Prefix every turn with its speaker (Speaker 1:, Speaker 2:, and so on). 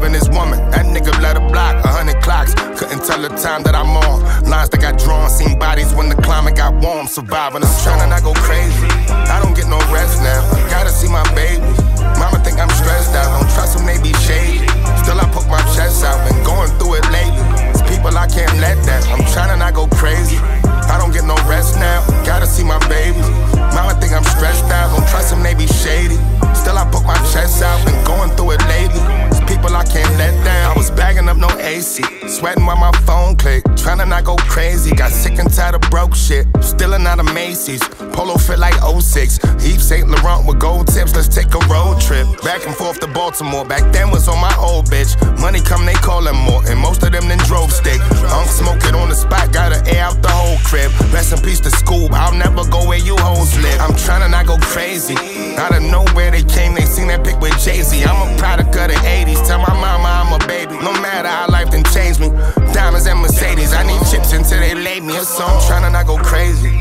Speaker 1: loving this woman. That nigga let her block 100 clocks. Couldn't tell the time that I'm on. Lines that got drawn, seen bodies when the climate got warm. Surviving the storm, tryna not go crazy. I don't get no rest now. I gotta see my baby. Mama think I'm stressed out. Don't trust them, they be shady. Still I poke my chest out. Been going through it lately. It's people I can't let down. I'm tryna not go crazy. I don't get no rest now. Gotta see my baby. Mama think I'm stressed out. Don't trust them, they be shady. Still I poke my chest out. Been going through it lately. It's people I can't let down. I was bagging up no AC. Sweating while my phone clicked. Tryna not go crazy. Got sick and tired of broke shit. Stealing out of Macy's. Polo fit like 06. Yves Saint Laurent with gold tips. Let's take a road trip. Back and forth to Baltimore. Back then was on my old bitch. Money come, they callin' more. And most of them then drove stick. Unk smoke it on the spot. Gotta air out the whole crib. Rest in peace to Scoob. I'll never go where you hoes live. I'm tryna not go crazy. Out of nowhere they came. They seen that pic with Jay-Z. I'm a product of the 80s. Tell my mama I'm a baby. No matter how life done changed me. Diamonds and Mercedes. I need chips until they lay me. So I'm tryna not go crazy.